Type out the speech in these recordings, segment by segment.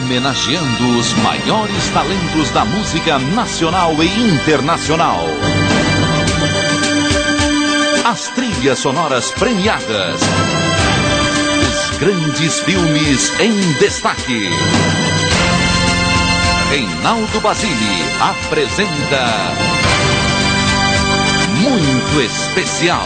homenageando os maiores talentos da música nacional e internacional. As trilhas sonoras premiadas. Os grandes filmes em destaque. Reinaldo Basile apresenta Muito Especial.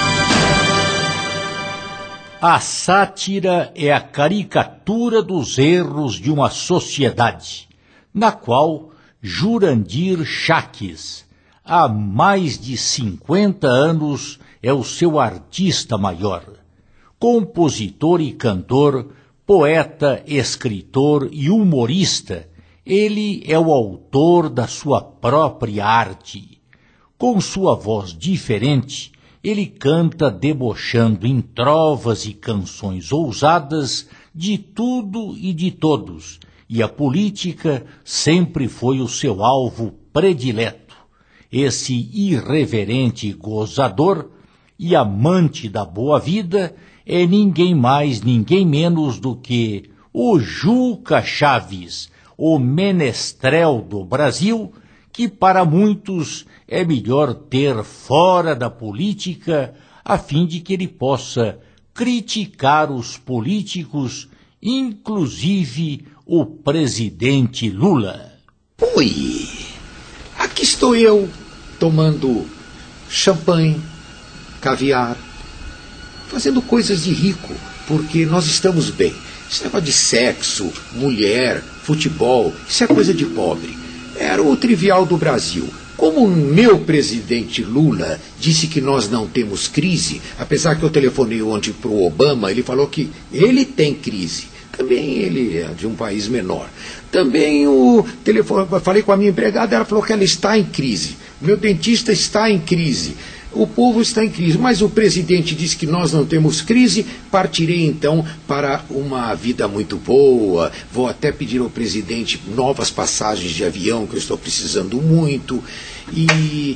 A sátira é a caricatura dos erros de uma sociedade, na qual Jurandir Chaves, há mais de 50 anos, é o seu artista maior. Compositor e cantor, poeta, escritor e humorista, ele é o autor da sua própria arte. Com sua voz diferente, ele canta debochando em trovas e canções ousadas de tudo e de todos, e a política sempre foi o seu alvo predileto. Esse irreverente gozador e amante da boa vida é ninguém mais, ninguém menos do que o Juca Chaves, o menestrel do Brasil, que para muitos é melhor ter fora da política, a fim de que ele possa criticar os políticos, inclusive o presidente Lula. Oi, aqui estou eu, tomando champanhe, caviar, fazendo coisas de rico, porque nós estamos bem. Esse negócio de sexo, mulher, futebol, isso é coisa de pobre. Era o trivial do Brasil. Como o meu presidente Lula disse que nós não temos crise, apesar que eu telefonei ontem para o Obama, ele falou que ele tem crise. Também ele é de um país menor. Também falei com a minha empregada, ela falou que ela está em crise. Meu dentista está em crise. O povo está em crise, mas o presidente disse que nós não temos crise. Partirei então para uma vida muito boa. Vou até pedir ao presidente novas passagens de avião, que eu estou precisando muito. E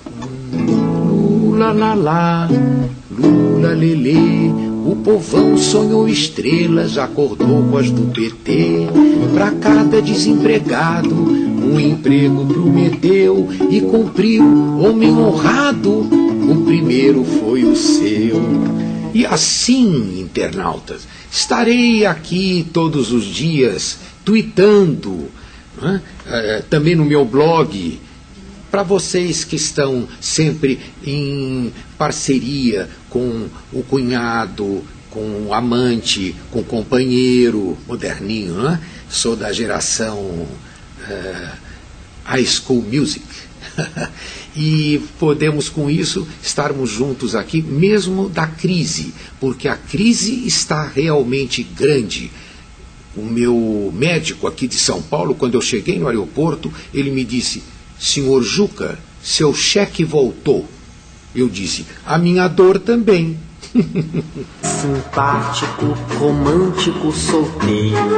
Lula lá lá, Lula lelê, o povão sonhou estrelas, acordou com as do PT. Para cada desempregado um emprego prometeu e cumpriu, homem honrado, o primeiro foi o seu. E assim, internautas, estarei aqui todos os dias, tuitando, né? Também no meu blog, para vocês que estão sempre em parceria com o cunhado, com o amante, com o companheiro moderninho, né? Sou da geração High School Music. E podemos com isso estarmos juntos aqui, mesmo da crise, porque a crise está realmente grande. O meu médico aqui de São Paulo, quando eu cheguei no aeroporto, ele me disse: senhor Juca, seu cheque voltou. Eu disse: a minha dor também. Simpático, romântico, solteiro,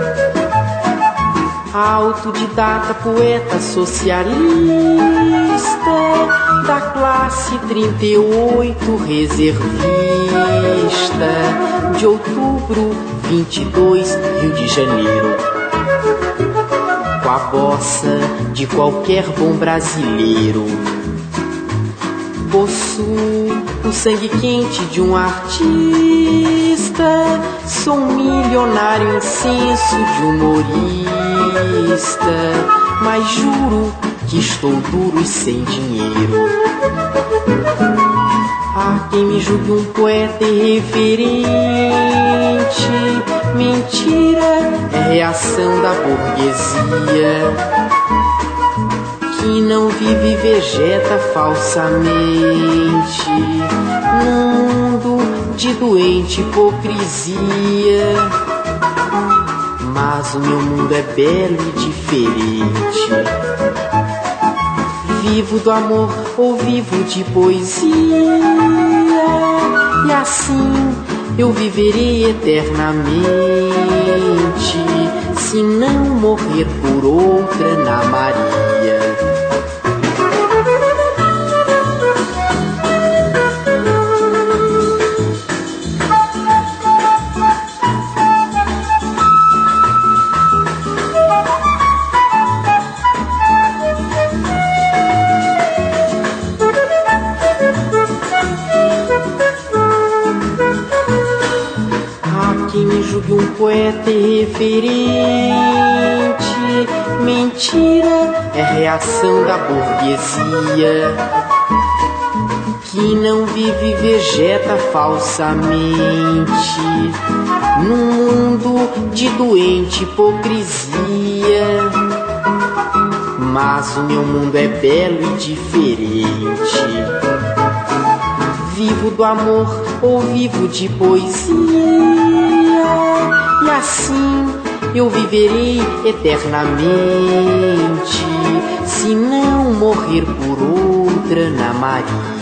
autodidata, poeta socialista, da classe 38, reservista, de outubro 22, Rio de Janeiro, com a bossa de qualquer bom brasileiro. Possuo o sangue quente de um artista, sou um milionário incenso de humorista, mas juro que estou duro e sem dinheiro. Há quem me julgue um poeta irreverente, mentira é reação da burguesia, que não vive e vegeta falsamente, mundo de doente hipocrisia. Mas o meu mundo é belo e diferente. Vivo do amor ou vivo de poesia, e assim eu viverei eternamente, se não morrer por outra na Maria. julgue um poeta irreverente. Mentira é reação da burguesia, que não vive e vegeta falsamente num mundo de doente hipocrisia. Mas o meu mundo é belo e diferente. Vivo do amor ou vivo de poesia, e assim eu viverei eternamente, se não morrer por outra Ana Maria.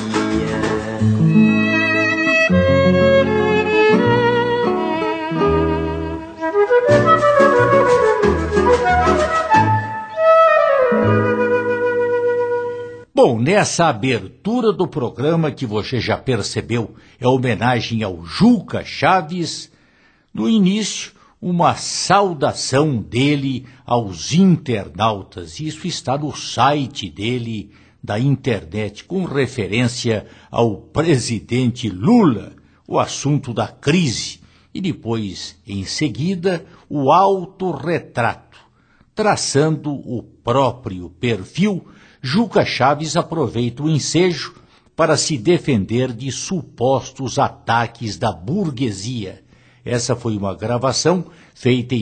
Bom, nessa abertura do programa, que você já percebeu, é homenagem ao Juca Chaves. No início, uma saudação dele aos internautas. Isso está no site dele, da internet, com referência ao presidente Lula, o assunto da crise. E depois, em seguida, o autorretrato. Traçando o próprio perfil, Juca Chaves aproveita o ensejo para se defender de supostos ataques da burguesia. Essa foi uma gravação feita em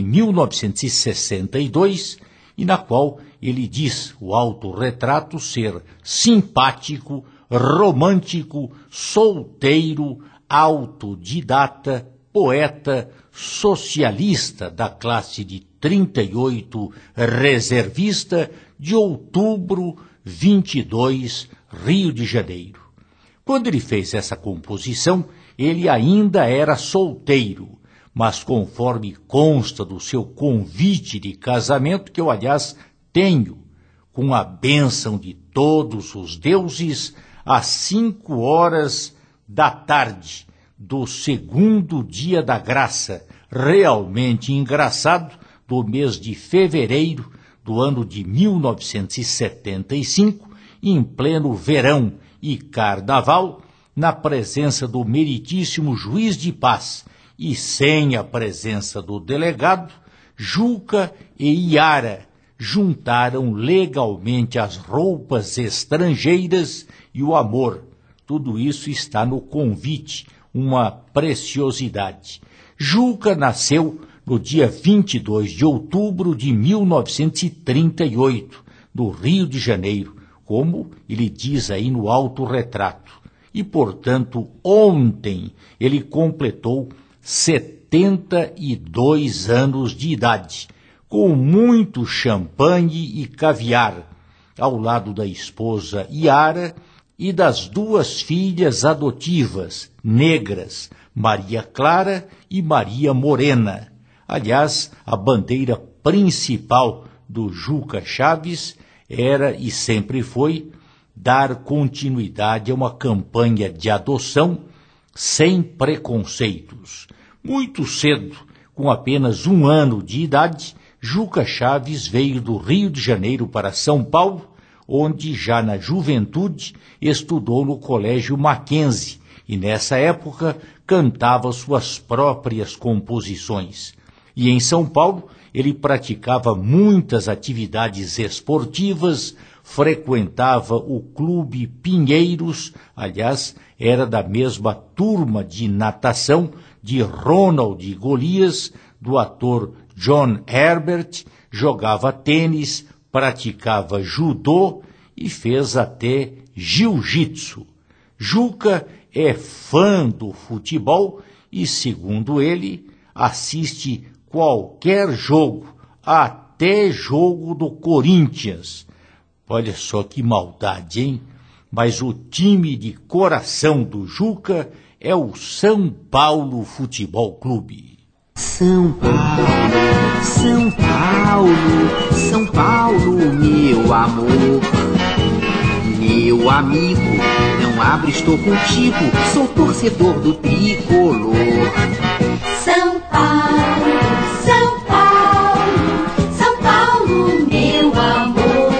1962 e na qual ele diz o autorretrato ser simpático, romântico, solteiro, autodidata, poeta, socialista da classe de 38, reservista, de outubro 22, Rio de Janeiro. Quando ele fez essa composição, ele ainda era solteiro, mas conforme consta do seu convite de casamento, que eu, aliás, tenho, com a bênção de todos os deuses, às 5 horas da tarde do segundo dia da graça, realmente engraçado, do mês de fevereiro do ano de 1975, em pleno verão e carnaval, na presença do meritíssimo juiz de paz e sem a presença do delegado, Juca e Iara juntaram legalmente as roupas estrangeiras e o amor. Tudo isso está no convite, uma preciosidade. Juca nasceu no dia 22 de outubro de 1938, no Rio de Janeiro, como ele diz aí no autorretrato. E, portanto, ontem ele completou 72 anos de idade, com muito champanhe e caviar, ao lado da esposa Iara e das 2 filhas adotivas, negras, Maria Clara e Maria Morena. Aliás, a bandeira principal do Juca Chaves era e sempre foi dar continuidade a uma campanha de adoção sem preconceitos. Muito cedo, com apenas 1 ano de idade, Juca Chaves veio do Rio de Janeiro para São Paulo, onde já na juventude estudou no Colégio Mackenzie e nessa época cantava suas próprias composições. E em São Paulo ele praticava muitas atividades esportivas, frequentava o Clube Pinheiros, aliás, era da mesma turma de natação de Ronald Golias, do ator John Herbert, jogava tênis, praticava judô e fez até jiu-jitsu. Juca é fã do futebol e, segundo ele, assiste qualquer jogo, até jogo do Corinthians. Olha só que maldade, hein? Mas o time de coração do Juca é o São Paulo Futebol Clube. São Paulo, São Paulo, São Paulo, meu amor, meu amigo, não abro, estou contigo, sou torcedor do tricolor. São Paulo, São Paulo, São Paulo, meu amor,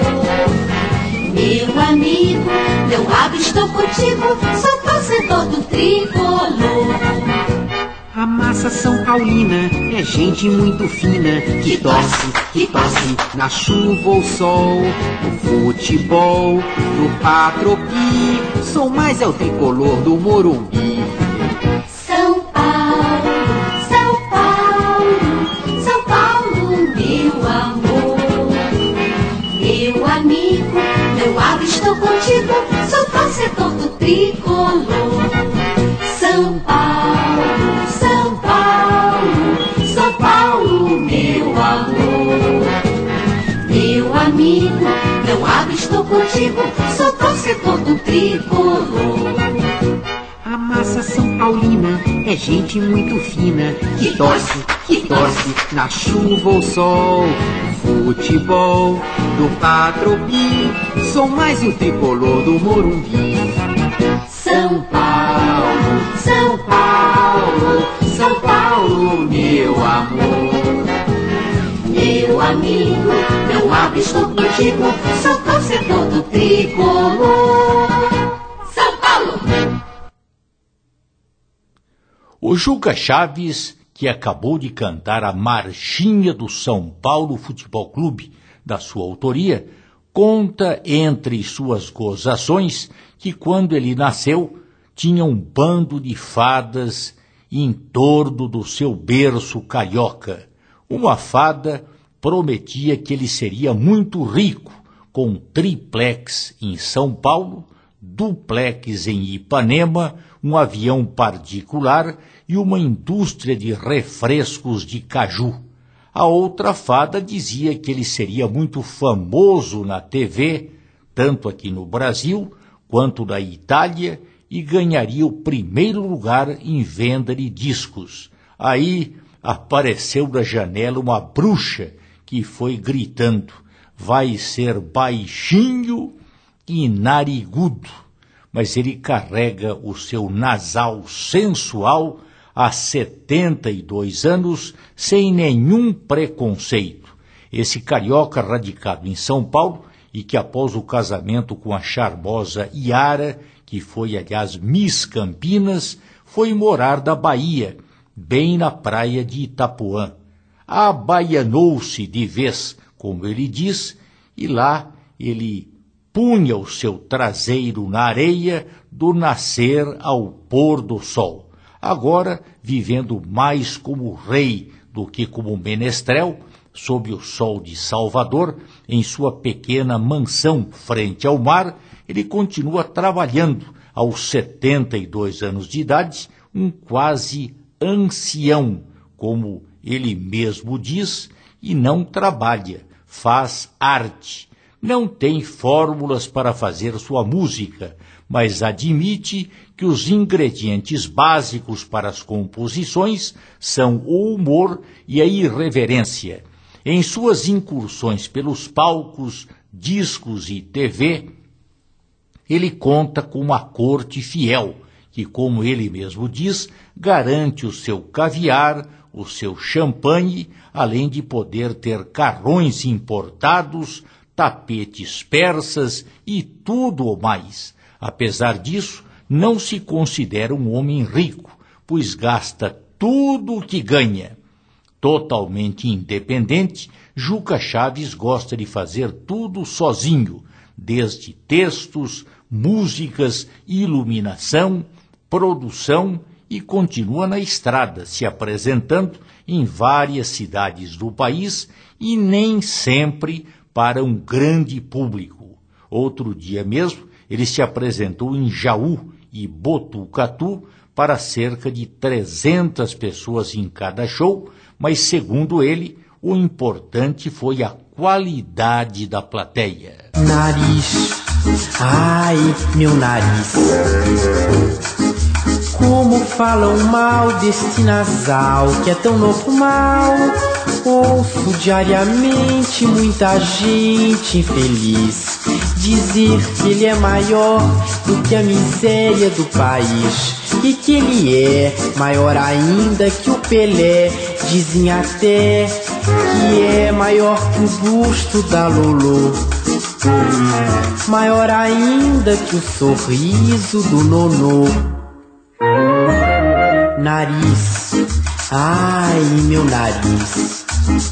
meu amigo, não abro, estou contigo, sou torcedor do tricolor. A massa massa São Paulina é gente muito fina, que torce na chuva ou sol, no futebol, no patropi, sou mais é o tricolor do Morumbi. São Paulo, São Paulo, São Paulo, meu amor, meu amigo, meu ave, estou contigo, sou torcedor do tricolor. São Paulo, São Paulo, São Paulo, meu amor, meu amigo, meu ave, estou contigo, sou torcedor do tricolor. A massa São Paulina é gente muito fina, que torce na chuva ou sol, no futebol, no patropi, sou mais o tricolor do Morumbi. São Paulo, São Paulo, São Paulo, meu amor, meu amigo, meu ave, estou contigo, sou torcedor do tricolor. São Paulo! O Juca Chaves, que acabou de cantar a marchinha do São Paulo Futebol Clube, da sua autoria, conta entre suas gozações que quando ele nasceu tinha um bando de fadas em torno do seu berço carioca. Uma fada prometia que ele seria muito rico, com triplex em São Paulo, duplex em Ipanema, um avião particular e uma indústria de refrescos de caju. A outra fada dizia que ele seria muito famoso na TV, tanto aqui no Brasil quanto na Itália, e ganharia o primeiro lugar em venda de discos. Aí apareceu da janela uma bruxa que foi gritando: vai ser baixinho e narigudo. Mas ele carrega o seu nasal sensual há 72 anos, sem nenhum preconceito. Esse carioca radicado em São Paulo e que após o casamento com a charmosa Yara, que foi, aliás, Miss Campinas, foi morar da Bahia, bem na praia de Itapuã. Abaianou-se de vez, como ele diz, e lá ele punha o seu traseiro na areia do nascer ao pôr do sol. Agora, vivendo mais como rei do que como menestrel, sob o sol de Salvador, em sua pequena mansão frente ao mar, ele continua trabalhando aos 72 anos de idade, um quase ancião, como ele mesmo diz, e não trabalha, faz arte. Não tem fórmulas para fazer sua música, mas admite que os ingredientes básicos para as composições são o humor e a irreverência. Em suas incursões pelos palcos, discos e TV, ele conta com uma corte fiel, que, como ele mesmo diz, garante o seu caviar, o seu champanhe, além de poder ter carrões importados, tapetes persas e tudo o mais. Apesar disso, não se considera um homem rico, pois gasta tudo o que ganha. Totalmente independente, Juca Chaves gosta de fazer tudo sozinho, desde textos, músicas, iluminação, produção, e continua na estrada, se apresentando em várias cidades do país e nem sempre para um grande público. Outro dia mesmo, ele se apresentou em Jaú e Botucatu para cerca de 300 pessoas em cada show, mas, segundo ele, o importante foi a qualidade da plateia. Nariz, ai, meu nariz, como falam mal deste nasal que é tão normal. Ouço diariamente muita gente infeliz dizer que ele é maior do que a miséria do país e que ele é maior ainda que o Pelé. Dizem até que é maior que o busto da Lolô, maior ainda que o sorriso do Nonô. Nariz, ai, meu nariz.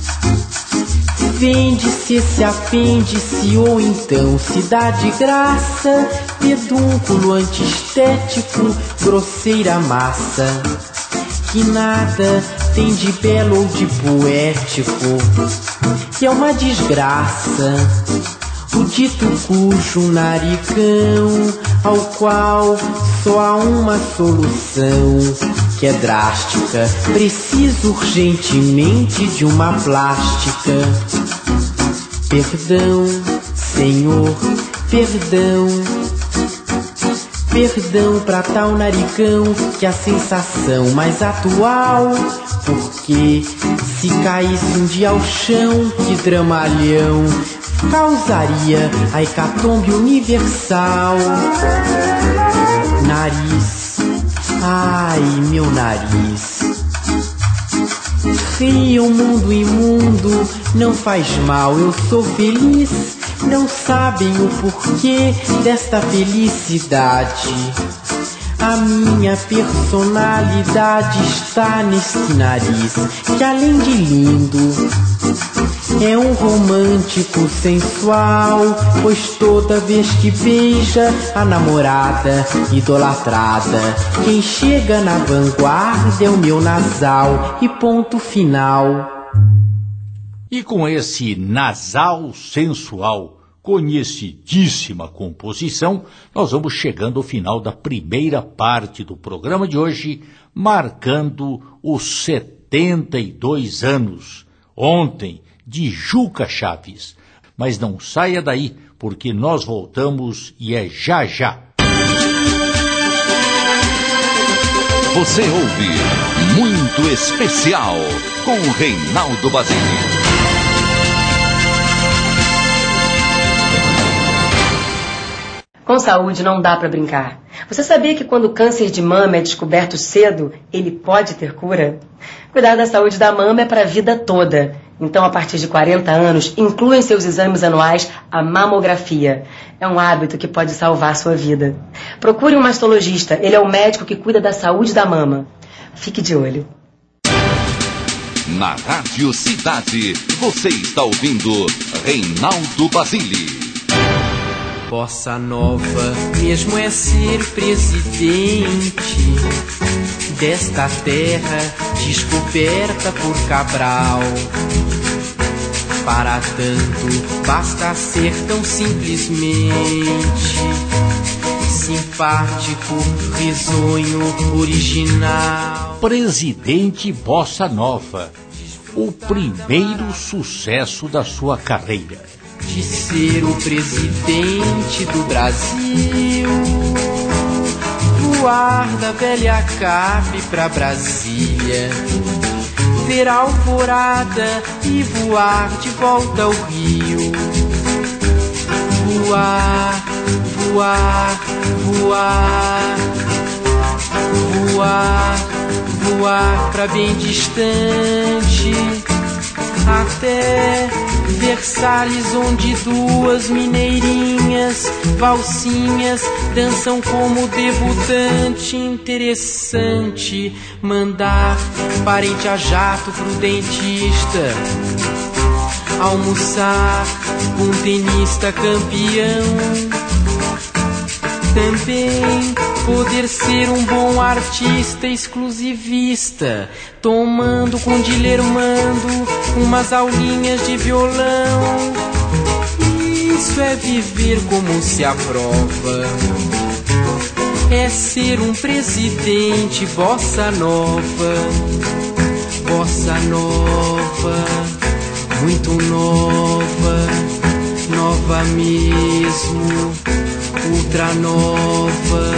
Vende-se esse apêndice ou então se dá de graça, pedúnculo antiestético, grosseira massa, que nada tem de belo ou de poético, que é uma desgraça. O dito cujo narigão, ao qual só há uma solução, que é drástica, preciso urgentemente de uma plástica. Perdão, Senhor, perdão. Perdão pra tal narigão, que é a sensação mais atual. Porque se caísse um dia ao chão, que dramalhão causaria a hecatombe universal. Nariz, ai, meu nariz. Ria o mundo imundo, não faz mal, eu sou feliz. Não sabem o porquê desta felicidade. A minha personalidade está nesse nariz, que além de lindo, é um romântico sensual, pois toda vez que beija a namorada idolatrada, quem chega na vanguarda é o meu nasal, e ponto final. E com esse nasal sensual, conhecidíssima composição, nós vamos chegando ao final da primeira parte do programa de hoje, marcando os 72 anos, ontem, de Juca Chaves. Mas não saia daí, porque nós voltamos e é já já. Você ouve Muito Especial com Reinaldo Basile. Com saúde não dá para brincar. Você sabia que quando o câncer de mama é descoberto cedo, ele pode ter cura? Cuidar da saúde da mama é para a vida toda. Então, a partir de 40 anos, inclua em seus exames anuais a mamografia. É um hábito que pode salvar sua vida. Procure um mastologista, ele é o médico que cuida da saúde da mama. Fique de olho. Na Rádio Cidade, você está ouvindo Reinaldo Basile. Bossa nova mesmo é ser presidente desta terra descoberta por Cabral. Para tanto basta ser tão simplesmente simpático, risonho, original. Presidente Bossa Nova, o primeiro sucesso da sua carreira. De ser o presidente do Brasil, voar da velha Cape pra Brasília, ver a alvorada e voar de volta ao Rio. Voar, voar, voar, voar, voar pra bem distante, até Versalhes, onde duas mineirinhas, valsinhas, dançam como debutante. Interessante mandar parente a jato pro dentista, almoçar com um tenista campeão. Também poder ser um bom artista exclusivista, tomando com Dilermando umas aulinhas de violão. Isso é viver como se aprova, é ser um presidente bossa nova. Bossa nova, muito nova, nova mesmo, ultra nova.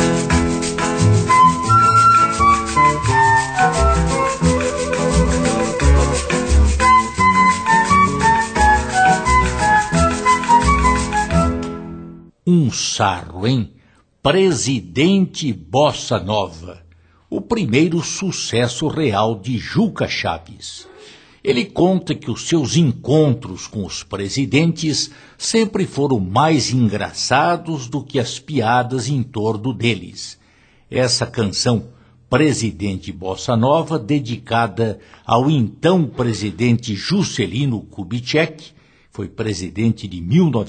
Um sarro, hein? Presidente Bossa Nova, o primeiro sucesso real de Juca Chaves. Ele conta que os seus encontros com os presidentes sempre foram mais engraçados do que as piadas em torno deles. Essa canção, Presidente Bossa Nova, dedicada ao então presidente Juscelino Kubitschek, foi presidente de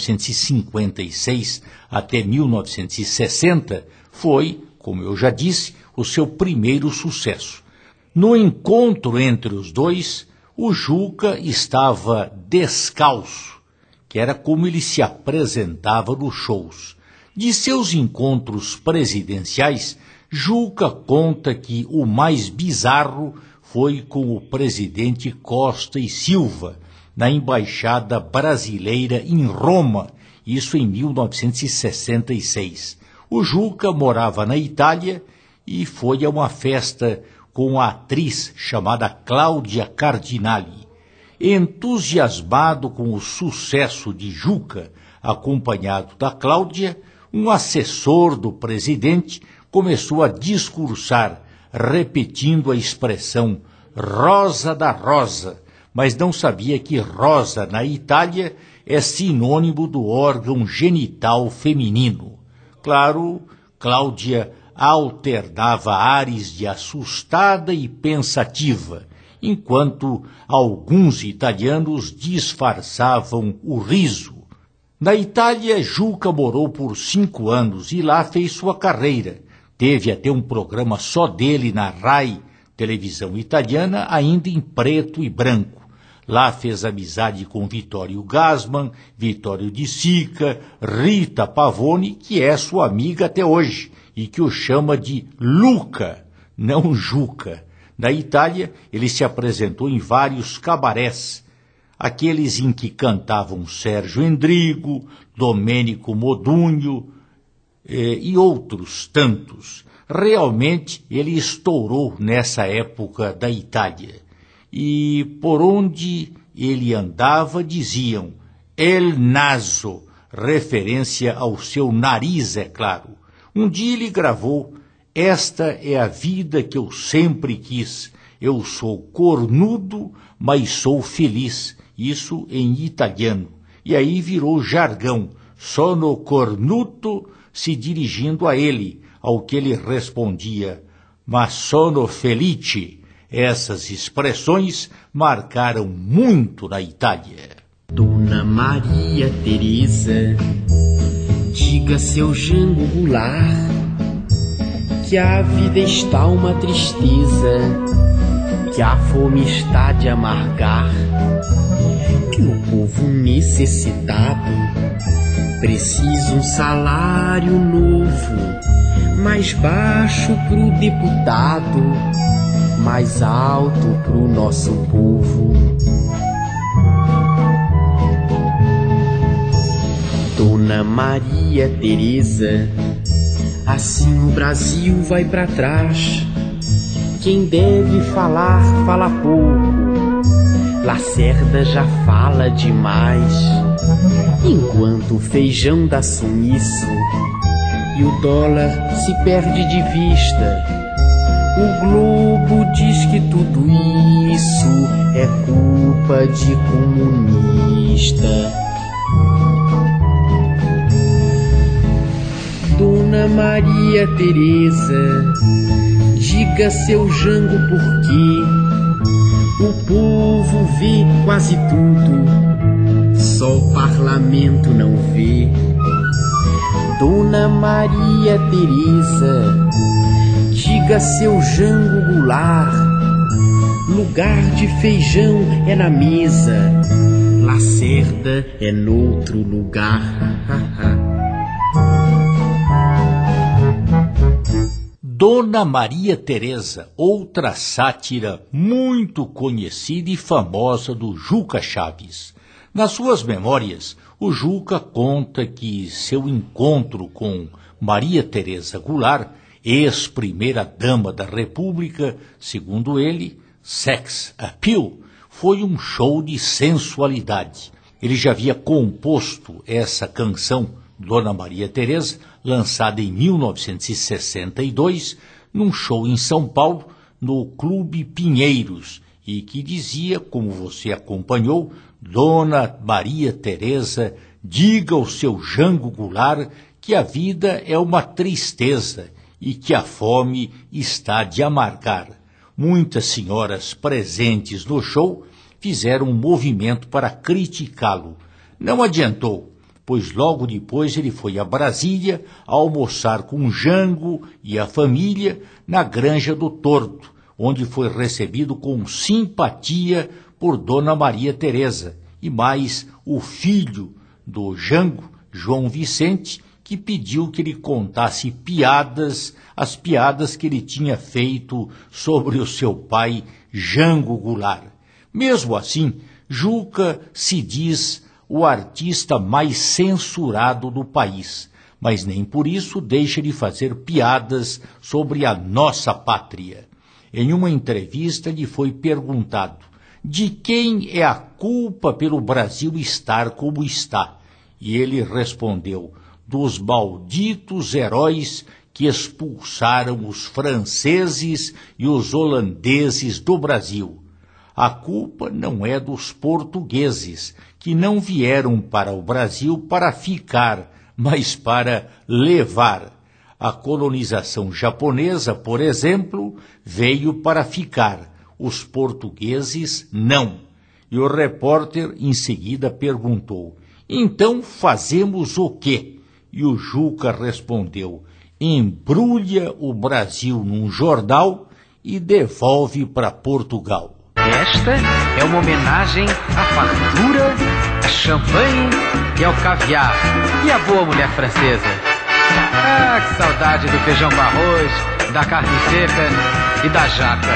1956 até 1960, foi, como eu já disse, o seu primeiro sucesso. No encontro entre os dois, o Juca estava descalço, que era como ele se apresentava nos shows. De seus encontros presidenciais, Juca conta que o mais bizarro foi com o presidente Costa e Silva, na Embaixada Brasileira em Roma, isso em 1966. O Juca morava na Itália e foi a uma festa com a atriz chamada Cláudia Cardinali. Entusiasmado com o sucesso de Juca, acompanhado da Cláudia, um assessor do presidente começou a discursar, repetindo a expressão Rosa da Rosa, mas não sabia que rosa na Itália é sinônimo do órgão genital feminino. Claro, Cláudia alternava ares de assustada e pensativa, enquanto alguns italianos disfarçavam o riso. Na Itália, Juca morou por 5 anos e lá fez sua carreira. Teve até um programa só dele na RAI, televisão italiana, ainda em preto e branco. Lá fez amizade com Vittorio Gassman, Vittorio De Sica, Rita Pavone, que é sua amiga até hoje, e que o chama de Luca, não Juca. Na Itália, ele se apresentou em vários cabarés, aqueles em que cantavam Sérgio Endrigo, Domênico Modugno e outros tantos. Realmente, ele estourou nessa época da Itália. E por onde ele andava diziam El Naso, referência ao seu nariz, é claro. Um dia ele gravou Esta é a vida que eu sempre quis. Eu sou cornudo, mas sou feliz. Isso em italiano. E aí virou jargão. Sono cornuto, se dirigindo a ele, ao que ele respondia, mas sono felice. Essas expressões marcaram muito na Itália. Dona Maria Teresa, diga seu Jango Goulart que a vida está uma tristeza, que a fome está de amargar, que o povo necessitado precisa um salário novo, mais baixo pro deputado, mais alto pro nosso povo. Dona Maria Teresa, assim o Brasil vai pra trás. Quem deve falar, fala pouco. Lacerda já fala demais. Enquanto o feijão dá sumiço e o dólar se perde de vista, o Globo diz que tudo isso é culpa de comunista. Dona Maria Teresa, diga seu Jango por quê o povo vê quase tudo, só o parlamento não vê. Dona Maria Teresa, diga seu Jango Goulart, lugar de feijão é na mesa, Lacerda é noutro lugar. Dona Maria Teresa, outra sátira muito conhecida e famosa do Juca Chaves. Nas suas memórias, o Juca conta que seu encontro com Maria Teresa Goulart, ex-primeira-dama da República, segundo ele, sex appeal, foi um show de sensualidade. Ele já havia composto essa canção, Dona Maria Teresa, lançada em 1962, num show em São Paulo, no Clube Pinheiros, e que dizia, como você acompanhou, Dona Maria Teresa, diga ao seu Jango Goulart que a vida é uma tristeza e que a fome está de amargar. Muitas senhoras presentes no show fizeram um movimento para criticá-lo. Não adiantou, pois logo depois ele foi a Brasília almoçar com Jango e a família na Granja do Torto, onde foi recebido com simpatia por Dona Maria Teresa e mais o filho do Jango, João Vicente, que pediu que ele contasse as piadas que ele tinha feito sobre o seu pai, Jango Goulart. Mesmo assim, Juca se diz o artista mais censurado do país, mas nem por isso deixa de fazer piadas sobre a nossa pátria. Em uma entrevista lhe foi perguntado de quem é a culpa pelo Brasil estar como está, e ele respondeu: dos malditos heróis que expulsaram os franceses e os holandeses do Brasil. A culpa não é dos portugueses, que não vieram para o Brasil para ficar, mas para levar. A colonização japonesa, por exemplo, veio para ficar. Os portugueses não. E o repórter em seguida perguntou: então fazemos o quê? E o Juca respondeu: embrulha o Brasil num jornal e devolve para Portugal. Esta é uma homenagem à fartura, a champanhe e ao caviar e à boa mulher francesa. Ah, que saudade do feijão com arroz, da carne seca e da jaca.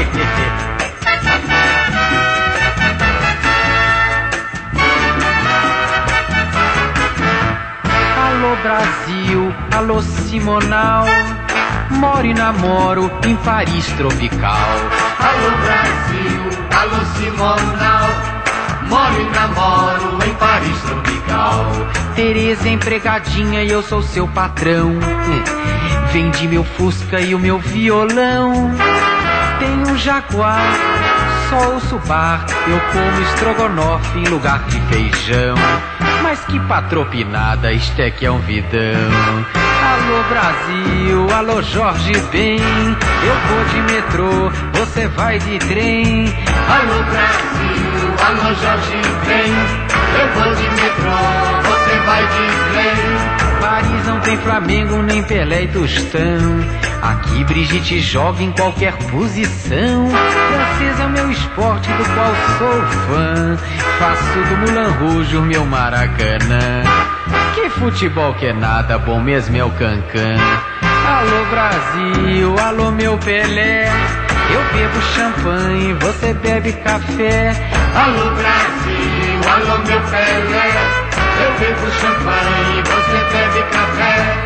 Alô Brasil, alô Simonal, moro e namoro em Paris tropical. Alô Brasil, alô Simonal, moro e namoro em Paris tropical. Tereza é empregadinha e eu sou seu patrão. Vendi meu Fusca e o meu violão. Tenho um Jaguar, só ouço bar. Eu como estrogonofe em lugar de feijão. Mas que patropinada, isto é que é um vidão. Alô Brasil, alô Jorge Ben, eu vou de metrô, você vai de trem. Alô Brasil, alô Jorge Ben, eu vou de metrô, você vai de trem. Paris não tem Flamengo, nem Pelé e Tostão. Aqui Brigitte joga em qualquer posição. Francês é o meu esporte do qual sou fã. Faço do Moulin Rouge o meu Maracanã. Que futebol que é nada, bom mesmo é o Cancan. Alô Brasil, alô meu Pelé, eu bebo champanhe, você bebe café. Alô Brasil, alô meu Pelé, eu bebo champanhe, você bebe café.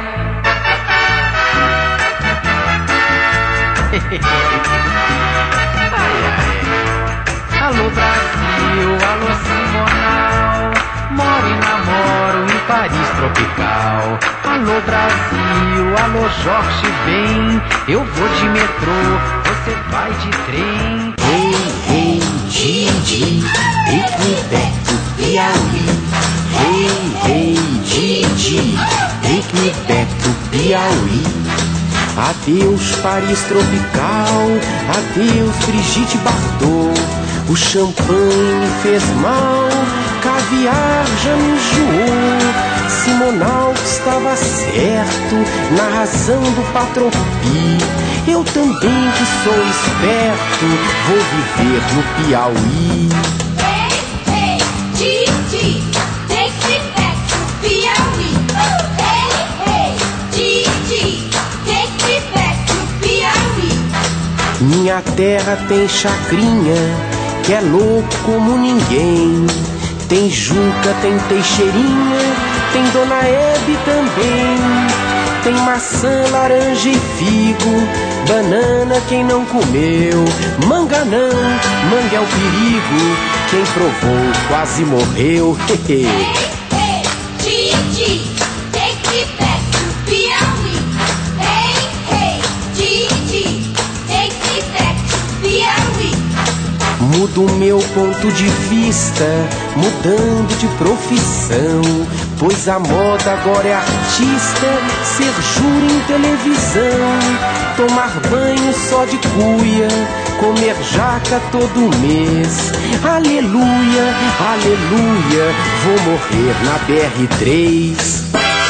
Ai, ai. Alô Brasil, alô Simonal, moro e namoro em Paris tropical. Alô Brasil, alô Jorge Ben, eu vou de metrô, você vai de trem. Hey, hey, Didi, take me back to Piauí. Hey, hey, Didi, take me back to Piauí. Adeus Paris tropical, adeus Brigitte Bardot. O champanhe me fez mal, caviar já me enjoou. Simonal estava certo na razão do patropi. Eu também que sou esperto, vou viver no Piauí. Hey, hey, Didi, take me back to Piauí. Hey, hey, Didi, take me back to Piauí. Minha terra tem chacrinha, que é louco como ninguém. Tem Juca, tem Teixeirinha, tem Dona Hebe também. Tem maçã, laranja e figo, banana quem não comeu. Manga não, manga é o perigo, quem provou quase morreu. Hey, hey, Didi, take me back to Piauí. Hey, hey, Didi, take me back to Piauí. do meu ponto de vista, mudando de profissão, pois a moda agora é artista, ser júri em televisão, tomar banho só de cuia, comer jaca todo mês. Aleluia, aleluia, vou morrer na BR-3.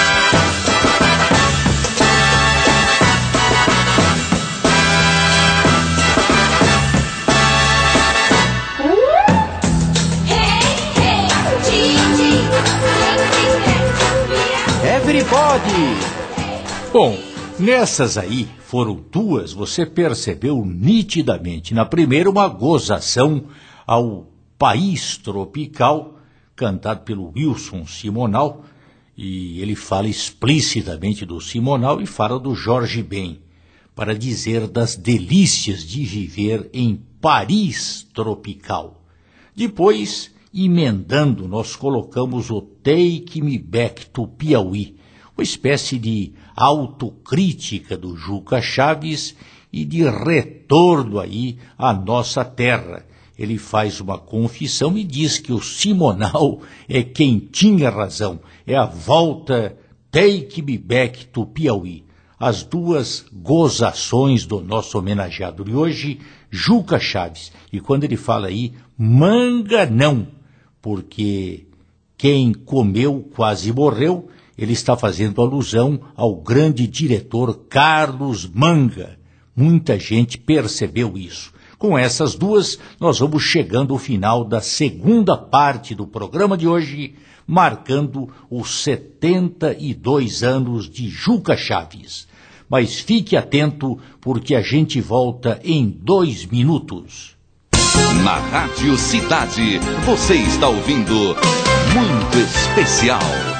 Everybody! Bom, nessas aí foram duas, você percebeu nitidamente. Na primeira, uma gozação ao País Tropical, cantado pelo Wilson Simonal, e ele fala explicitamente do Simonal e fala do Jorge Ben, para dizer das delícias de viver em Paris Tropical. Depois, emendando, nós colocamos o Take Me Back to Piauí, uma espécie de autocrítica do Juca Chaves e de retorno aí à nossa terra. Ele faz uma confissão e diz que o Simonal é quem tinha razão, é a volta Take Me Back to Piauí. As duas gozações do nosso homenageado de hoje, Juca Chaves. E quando ele fala aí, manga não, porque quem comeu quase morreu, ele está fazendo alusão ao grande diretor Carlos Manga. Muita gente percebeu isso. Com essas duas, nós vamos chegando ao final da segunda parte do programa de hoje, marcando os 72 anos de Juca Chaves. Mas fique atento, porque a gente volta em 2 minutos. Na Rádio Cidade, você está ouvindo Muito Especial.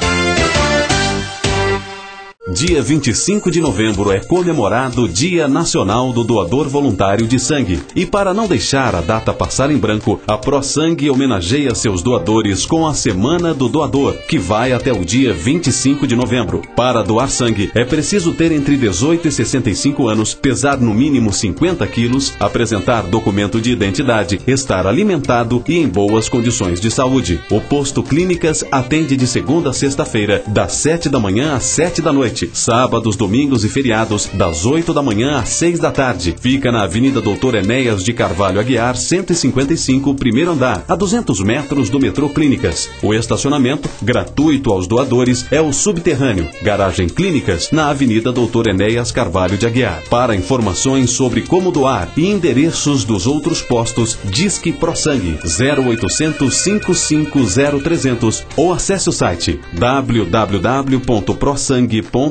Dia 25 de novembro é comemorado o Dia Nacional do Doador Voluntário de Sangue. E para não deixar a data passar em branco, a ProSangue homenageia seus doadores com a Semana do Doador, que vai até o dia 25 de novembro. Para doar sangue, é preciso ter entre 18 e 65 anos, pesar no mínimo 50 quilos, apresentar documento de identidade, estar alimentado e em boas condições de saúde. O Posto Clínicas atende de segunda a sexta-feira, das 7 da manhã às 7 da noite. Sábados, domingos e feriados, das 8 da manhã às 6 da tarde. Fica na Avenida Doutor Enéas de Carvalho Aguiar, 155, primeiro andar, a 200 metros do metrô Clínicas. O estacionamento, gratuito aos doadores, é o subterrâneo. Garagem Clínicas, na Avenida Doutor Enéas Carvalho de Aguiar. Para informações sobre como doar e endereços dos outros postos, Disque ProSangue 0800 550 300 ou acesse o site www.prosangue.sp.gov.br.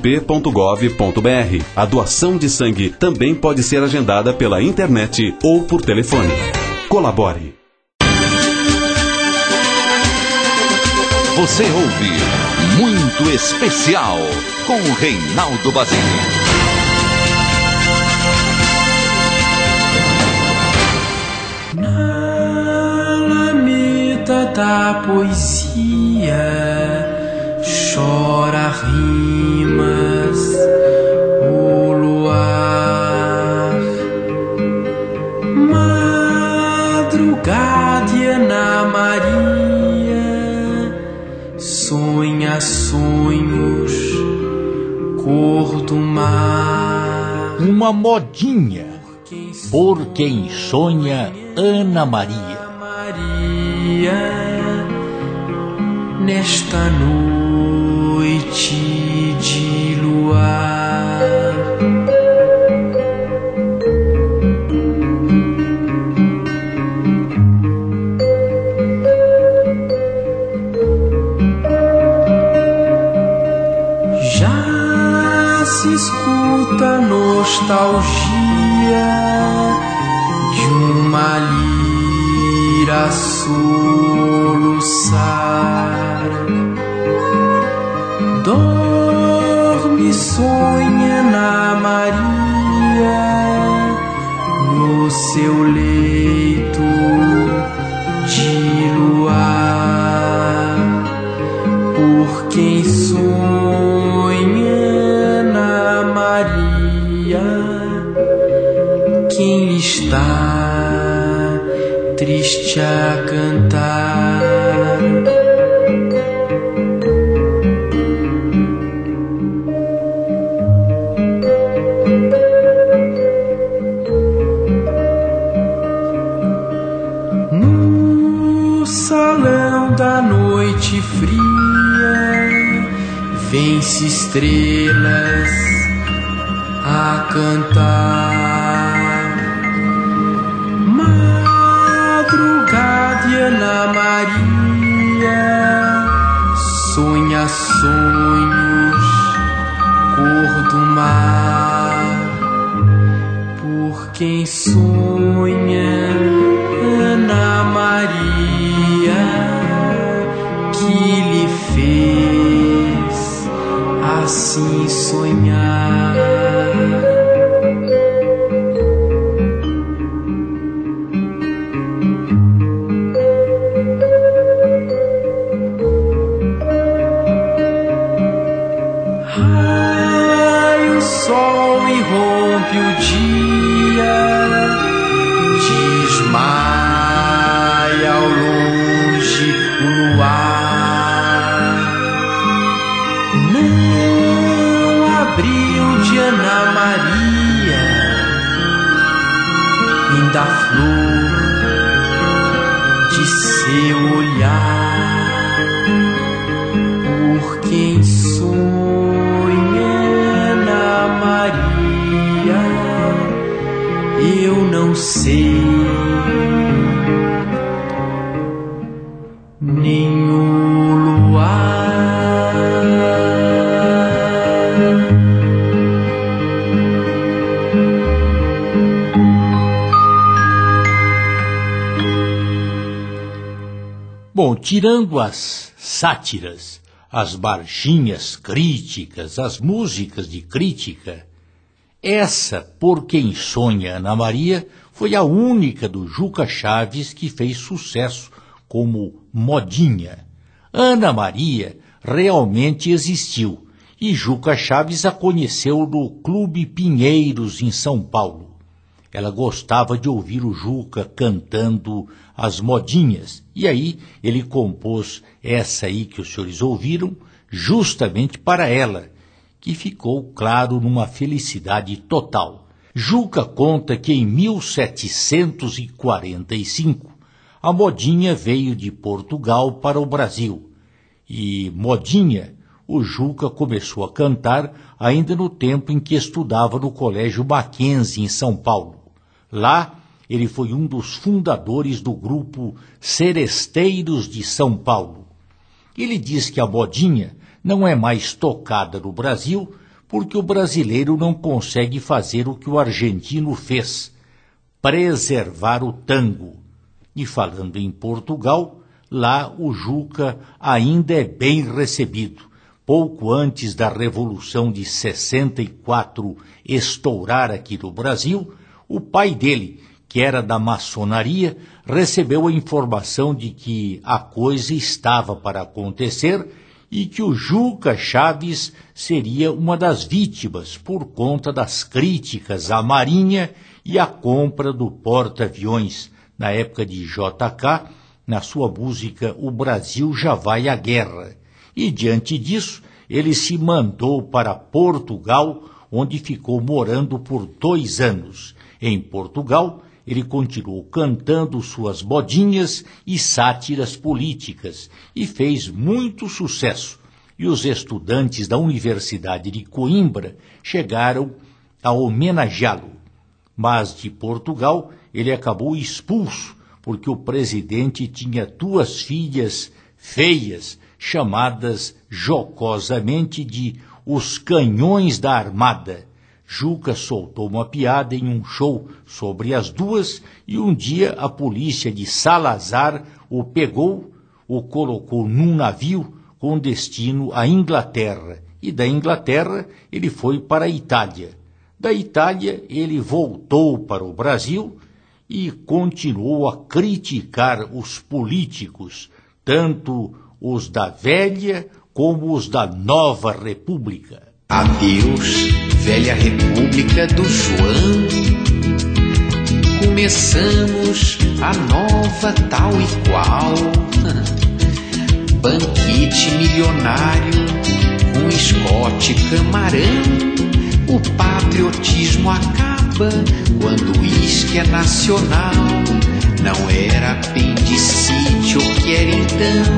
A doação de sangue também pode ser agendada pela internet ou por telefone. Colabore. Você ouve Muito Especial com o Reinaldo Basile. Na lameta da poesia chora rimas o luar, madrugada Ana Maria sonha sonhos cor do mar. Uma modinha por quem sonha Ana Maria. Nesta noite de luar, já se escuta nostalgia de uma lira soluçar. Dorme, sonha Ana Maria no seu leito de luar. Por quem sonha Ana Maria, quem está triste cantar. No salão da noite fria, vence estrelas a cantar. Madrugada e Ana Maria sonha sonhos cor do mar. Por quem sonha Ana Maria, que lhe fez assim sonhar? Raio o sol e rompe o dia, desmaia ao longe o luar. Não abriu de Ana Maria ainda a flor de seu olhar. Por quem sonha Ana Maria, eu não sei, nem o luar. Bom, tirando as sátiras, as marchinhas críticas, as músicas de crítica, essa, Por Quem Sonha Ana Maria, foi a única do Juca Chaves que fez sucesso como modinha. Ana Maria realmente existiu e Juca Chaves a conheceu no Clube Pinheiros, em São Paulo. Ela gostava de ouvir o Juca cantando as modinhas, e aí ele compôs essa aí que os senhores ouviram justamente para ela, que ficou, claro, numa felicidade total. Juca conta que em 1745 a modinha veio de Portugal para o Brasil, e modinha o Juca começou a cantar ainda no tempo em que estudava no Colégio Mackenzie, em São Paulo. Lá, ele foi um dos fundadores do grupo Seresteiros de São Paulo. Ele diz que a modinha não é mais tocada no Brasil porque o brasileiro não consegue fazer o que o argentino fez, preservar o tango. E falando em Portugal, lá o Juca ainda é bem recebido. Pouco antes da Revolução de 64 estourar aqui no Brasil, o pai dele, que era da maçonaria, recebeu a informação de que a coisa estava para acontecer e que o Juca Chaves seria uma das vítimas por conta das críticas à Marinha e à compra do porta-aviões, na época de JK, na sua música O Brasil Já Vai à Guerra. E, diante disso, ele se mandou para Portugal, onde ficou morando por 2 anos. Em Portugal, ele continuou cantando suas modinhas e sátiras políticas e fez muito sucesso. E os estudantes da Universidade de Coimbra chegaram a homenageá-lo. Mas de Portugal ele acabou expulso, porque o presidente tinha 2 filhas feias, chamadas jocosamente de os canhões da armada. Juca soltou uma piada em um show sobre as 2 e um dia a polícia de Salazar o pegou, o colocou num navio com destino à Inglaterra, e da Inglaterra ele foi para a Itália. Da Itália ele voltou para o Brasil e continuou a criticar os políticos, tanto os da velha como os da nova república. Adeus, velha república do João, com Começamos a nova tal e qual. Banquete milionário com escote camarão. O patriotismo acaba quando o uísque é nacional. Não era apendicite o que era então.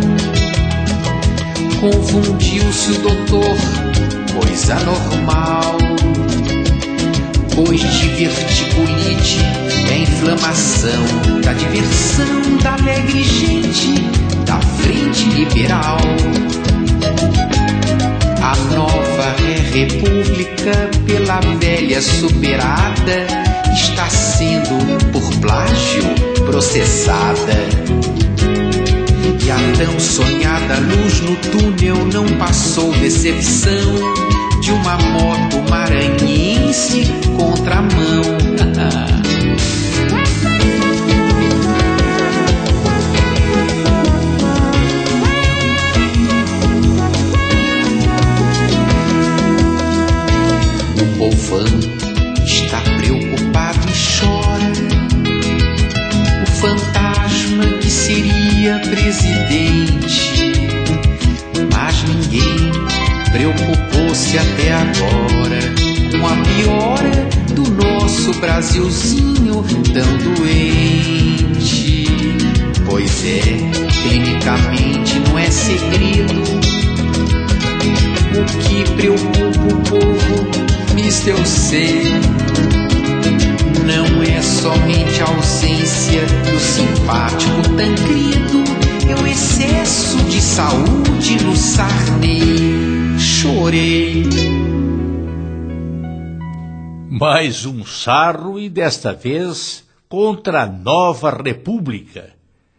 Confundiu-se o doutor, coisa normal. Pois diverticulite é a inflamação da diversão da alegre gente da frente liberal. A nova república pela velha superada está sendo por plágio processada. E a tão sonhada luz no túnel não passou decepção de uma moto maranhense contramão. O povão está preocupado e chora. O fantasma que seria presidente, mas ninguém preocupou-se até agora com a piora do nosso Brasilzinho tão doente. Pois é, clinicamente não é segredo. O que preocupa o povo, mister, eu sei, não é somente a ausência do simpático Tancredo, é o excesso de saúde no Sarney. Chorei. Mais um sarro e desta vez contra a Nova República.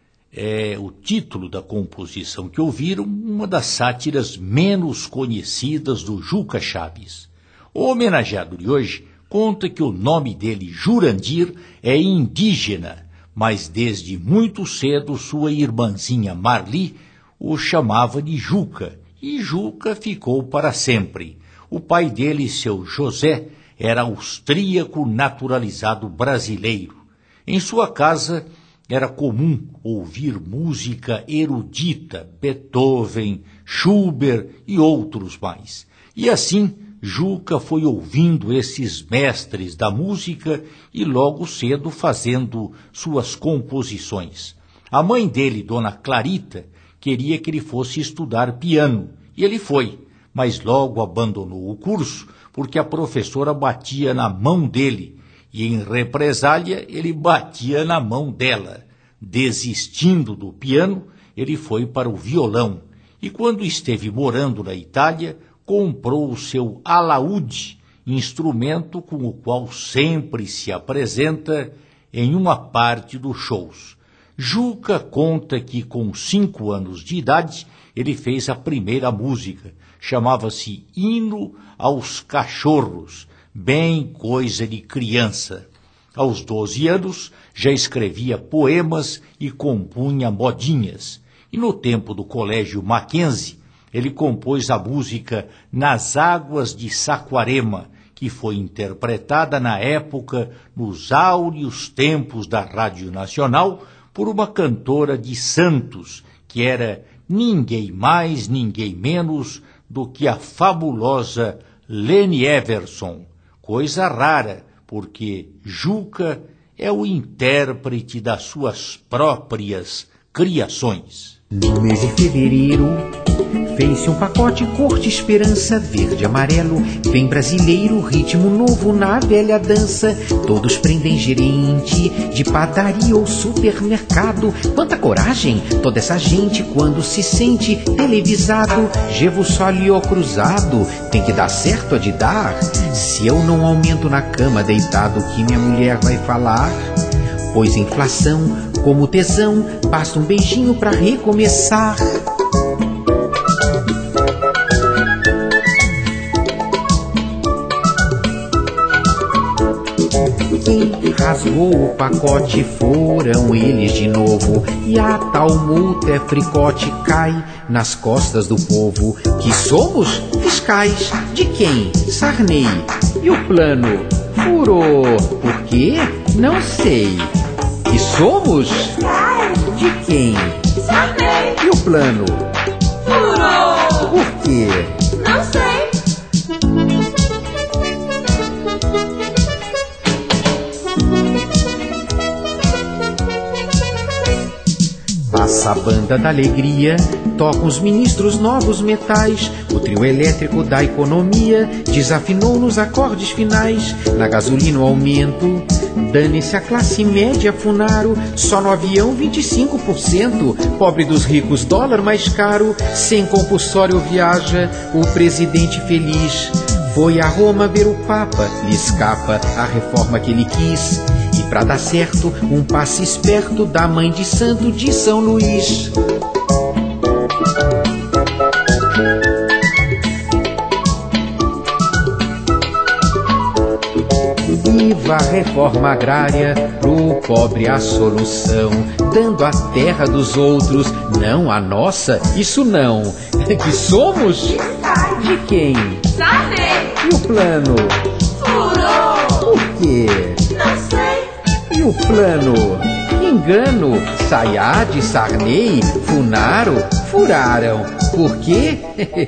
É o título da composição que ouviram, uma das sátiras menos conhecidas do Juca Chaves. O homenageado de hoje conta que o nome dele, Jurandir, é indígena, mas desde muito cedo sua irmãzinha Marli o chamava de Juca, e Juca ficou para sempre. O pai dele, seu José, era austríaco naturalizado brasileiro. Em sua casa era comum ouvir música erudita, Beethoven, Schubert e outros mais. E assim, Juca foi ouvindo esses mestres da música e logo cedo fazendo suas composições. A mãe dele, Dona Clarita, queria que ele fosse estudar piano, e ele foi, mas logo abandonou o curso porque a professora batia na mão dele, e em represália ele batia na mão dela. Desistindo do piano, ele foi para o violão, e quando esteve morando na Itália, comprou o seu alaúde, instrumento com o qual sempre se apresenta em uma parte dos shows. Juca conta que com 5 anos de idade ele fez a primeira música, chamava-se Hino aos Cachorros, bem coisa de criança. Aos 12 anos já escrevia poemas e compunha modinhas, e no tempo do colégio Mackenzie ele compôs a música Nas Águas de Saquarema, que foi interpretada na época, nos áureos tempos da Rádio Nacional, por uma cantora de Santos, que era ninguém mais, ninguém menos do que a fabulosa Leni Everson. Coisa rara, porque Juca é o intérprete das suas próprias criações. No mês de fevereiro fez-se um pacote cor de esperança, verde, amarelo, bem brasileiro, ritmo novo na velha dança. Todos prendem gerente de padaria ou supermercado. Quanta coragem toda essa gente quando se sente televisado. Gevo sólio cruzado, tem que dar certo a de dar. Se eu não aumento na cama deitado, que minha mulher vai falar? Pois inflação, como tesão, basta um beijinho pra recomeçar. Quem rasgou o pacote foram eles de novo, e a tal multa é fricote, cai nas costas do povo. Que somos fiscais de quem? Sarney. E o plano furou. Por quê? Não sei. E somos? De quem? Sarney. E o plano? Furou. Por quê? Não sei. Passa a banda da alegria, tocam os ministros novos metais. O trio elétrico da economia desafinou nos acordes finais. Na gasolina o aumento, dane-se a classe média Funaro. Só no avião 25%, pobre dos ricos dólar mais caro. Sem compulsório viaja o presidente feliz. Foi a Roma ver o Papa, lhe escapa a reforma que ele quis. E pra dar certo, um passe esperto da mãe de santo de São Luís. Viva a reforma agrária, pro pobre a solução, dando a terra dos outros, não a nossa, isso não. Que somos? De quem? Sarney. E o plano? Furou. Por quê? Não sei. E o plano? Engano, Sayad, Sarney, Funaro, furaram. Por quê?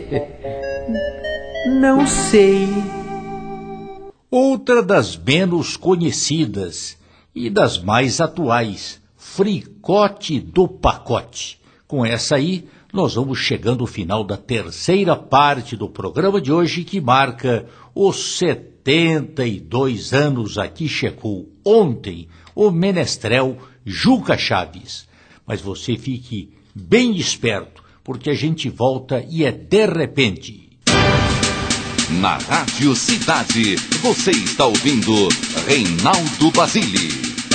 Não sei. Outra das menos conhecidas e das mais atuais, Fricote do Pacote. Com essa aí, nós vamos chegando ao final da terceira parte do programa de hoje, que marca os 72 anos aqui chegou ontem o menestrel Juca Chaves. Mas você fique bem esperto, porque a gente volta e é de repente. Na Rádio Cidade, você está ouvindo Reinaldo Basile.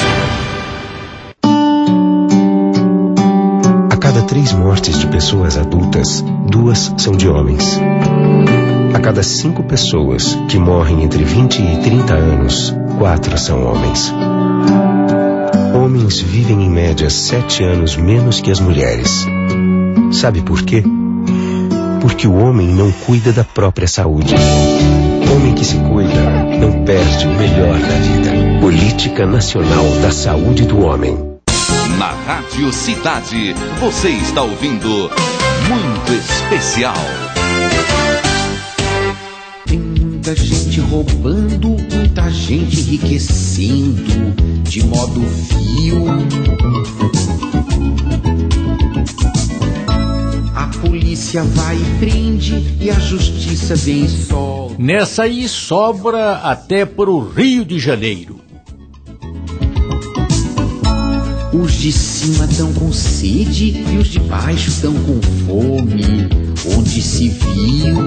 A cada 3 mortes de pessoas adultas, 2 são de homens. A cada 5 pessoas que morrem entre 20 e 30 anos, 4 são homens. Homens vivem em média 7 anos menos que as mulheres. Sabe por quê? Porque o homem não cuida da própria saúde. Homem que se cuida não perde o melhor da vida. Política Nacional da Saúde do Homem. Na Rádio Cidade, você está ouvindo Muito Especial. Tem muita gente roubando, muita gente enriquecendo de modo vil. A polícia vai e prende e a justiça vem e solta. Nessa aí sobra até para o Rio de Janeiro. Os de cima tão com sede e os de baixo tão com fome. Onde se viu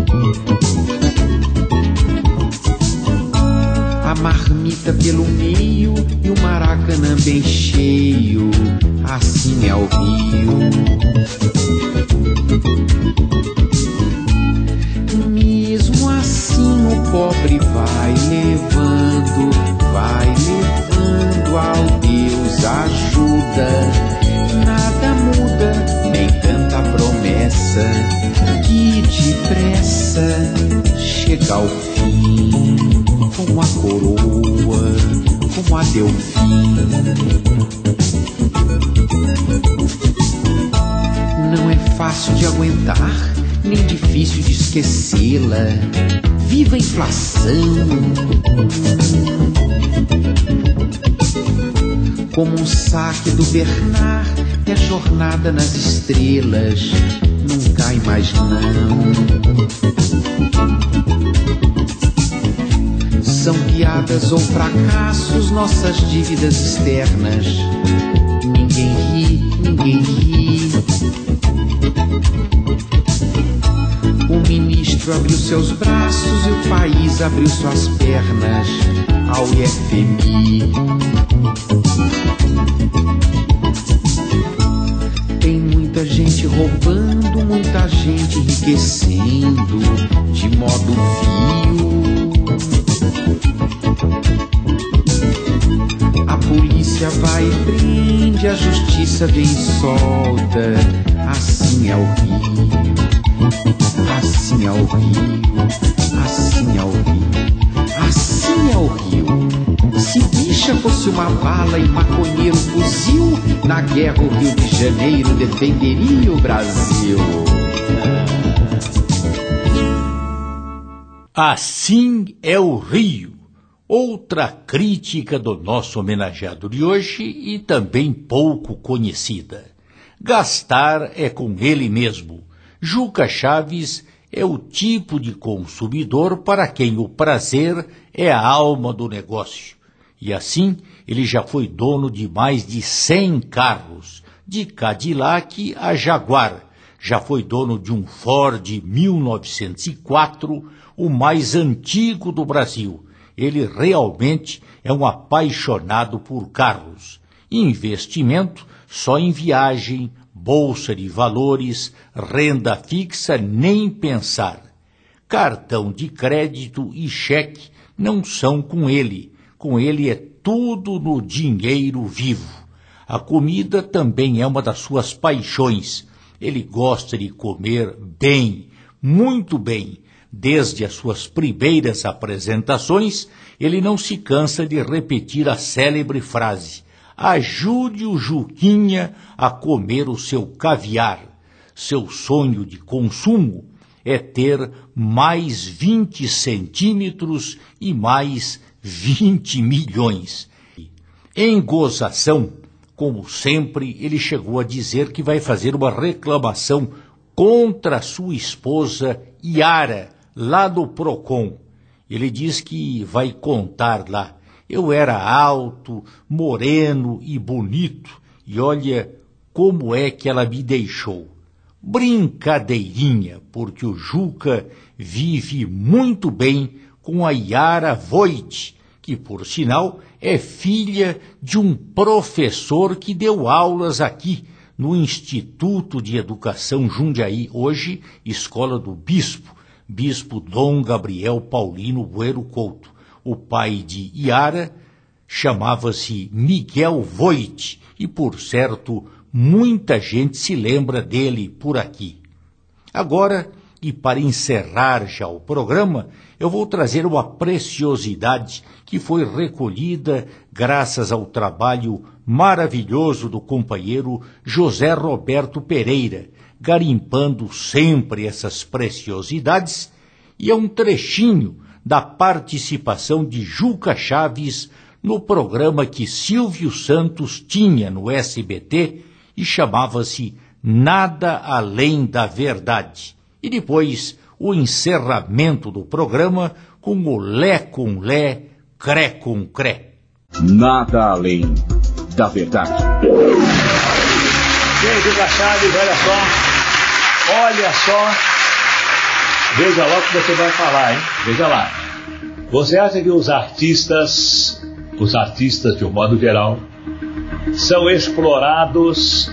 a marmita pelo meio e o maracanã bem cheio. Assim é o Rio. Mesmo assim o pobre vai levando ao Deus ajuda. Nada muda, nem tanta promessa que depressa chega ao fim. Como a coroa, como a Delfim. Não é fácil de aguentar, nem difícil de esquecê-la. Viva a inflação! Como um saque do Bernard e a jornada nas estrelas. Não cai mais não. São piadas ou fracassos nossas dívidas externas. Ninguém ri, ninguém ri. O ministro abriu seus braços e o país abriu suas pernas ao IFMI. Tem muita gente roubando, muita gente enriquecendo de modo vil. A polícia vai e prende, a justiça vem e solta. Assim é o Rio. Assim é o Rio, assim é o Rio, assim é o Rio. Se bicho ficha fosse uma bala e maconheiro fuzil, na guerra o Rio de Janeiro defenderia o Brasil. Assim é o Rio, outra crítica do nosso homenageado de hoje e também pouco conhecida. Gastar é com ele mesmo. Juca Chaves é o tipo de consumidor para quem o prazer é a alma do negócio. E assim, ele já foi dono de mais de 100 carros, de Cadillac a Jaguar. Já foi dono de um Ford 1904, o mais antigo do Brasil. Ele realmente é um apaixonado por carros. Investimento só em viagem, bolsa de valores, renda fixa, nem pensar. Cartão de crédito e cheque não são com ele. Com ele é tudo no dinheiro vivo. A comida também é uma das suas paixões. Ele gosta de comer bem, muito bem. Desde as suas primeiras apresentações, ele não se cansa de repetir a célebre frase: ajude o Juquinha a comer o seu caviar. Seu sonho de consumo é ter mais 20 centímetros e mais 20 milhões. Em gozação, como sempre, ele chegou a dizer que vai fazer uma reclamação contra sua esposa Yara, lá no Procon. Ele diz que vai contar lá: eu era alto, moreno e bonito, e olha como é que ela me deixou. Brincadeirinha, porque o Juca vive muito bem com a Yara Voigt, que, por sinal, é filha de um professor que deu aulas aqui no Instituto de Educação Jundiaí, hoje Escola do Bispo Dom Gabriel Paulino Buero Couto. O pai de Yara chamava-se Miguel Voigt e, por certo, muita gente se lembra dele por aqui. Agora, e para encerrar já o programa, eu vou trazer uma preciosidade que foi recolhida graças ao trabalho maravilhoso do companheiro José Roberto Pereira, garimpando sempre essas preciosidades, e é um trechinho da participação de Juca Chaves no programa que Silvio Santos tinha no SBT e chamava-se Nada Além da Verdade. E depois o encerramento do programa com o Lé com Lé, Cré com Cré. Nada Além da Verdade. Bem, Juca Chaves, olha só, veja lá o que você vai falar, hein? Veja lá. Você acha que os artistas de um modo geral, são explorados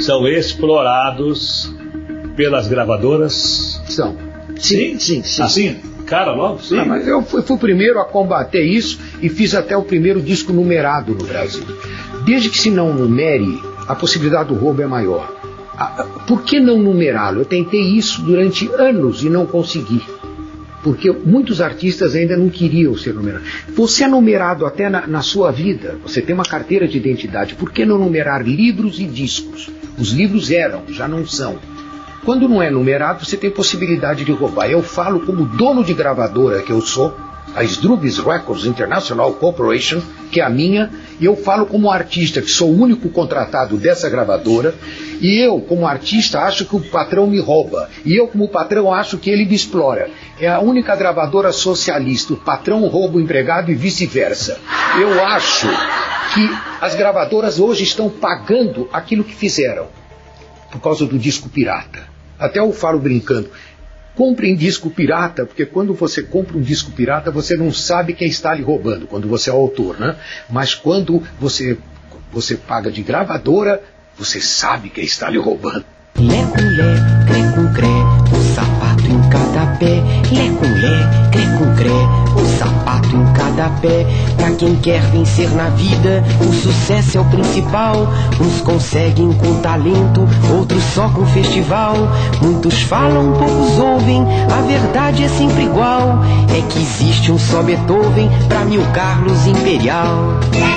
pelas gravadoras? São. Sim. Assim? Cara, logo? Sim. Mas eu fui o primeiro a combater isso e fiz até o primeiro disco numerado no Brasil. Desde que se não numere, a possibilidade do roubo é maior. Por que não numerá-lo? Eu tentei isso durante anos e não consegui. Porque muitos artistas ainda não queriam ser numerados. Você é numerado até na sua vida. Você tem uma carteira de identidade. Por que não numerar livros e discos? Os livros eram, já não são. Quando não é numerado, você tem possibilidade de roubar. Eu falo como dono de gravadora que eu sou, a Strubis Records International Corporation, que é a minha, e eu falo como artista, que sou o único contratado dessa gravadora, e eu, como artista, acho que o patrão me rouba, e eu, como patrão, acho que ele me explora. É a única gravadora socialista, o patrão rouba o empregado e vice-versa. Eu acho que as gravadoras hoje estão pagando aquilo que fizeram, por causa do disco pirata. Até eu falo brincando, comprem disco pirata, porque quando você compra um disco pirata, você não sabe quem está lhe roubando, quando você é o autor, né? Mas quando você paga de gravadora, você sabe quem está lhe roubando. Lé com lé, cré com cré, o sapato em cada pé, lé com lé, cré com cré, um sapato em cada pé. Pra quem quer vencer na vida, o sucesso é o principal. Uns conseguem com talento, outros só com festival. Muitos falam, poucos ouvem, a verdade é sempre igual. É que existe um só Beethoven pra 1000 Carlos Imperial.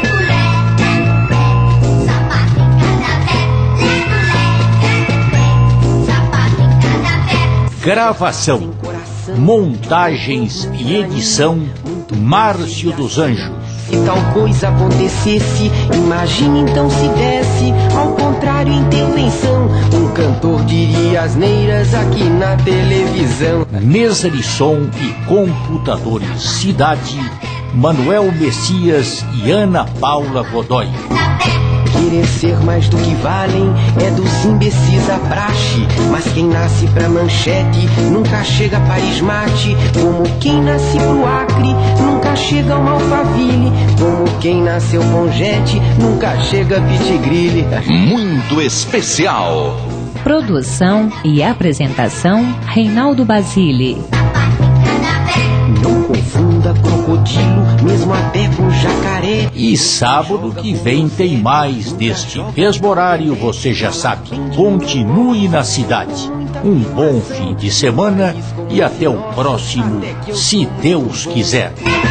Gravação, montagens e edição, Márcio dos Anjos. Se tal coisa acontecesse, imagine então se desse ao contrário intervenção. Um cantor diria asneiras aqui na televisão. Mesa de som e computadores, Cidade, Manuel Messias e Ana Paula Godoy. Querer ser mais do que valem é dos imbecis a praxe. Mas quem nasce pra manchete nunca chega a Paris Mate. Como quem nasce pro Acre nunca chega a uma Alphaville. Como quem nasceu com Jet nunca chega a Pitigrilli. Muito especial. Produção e apresentação, Reinaldo Basile. Não confunda crocodilo, mesmo até com jacaré. E sábado que vem tem mais deste mesmo horário, você já sabe. Continue na cidade. Um bom fim de semana e até o próximo, se Deus quiser.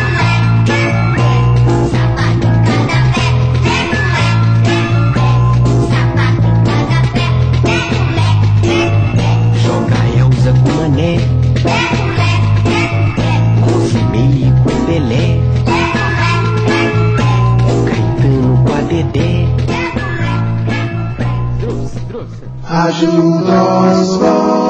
Joga Elza com Mané, Rosemary com Pelé, Caetano com a Dedé. Ajuda-os,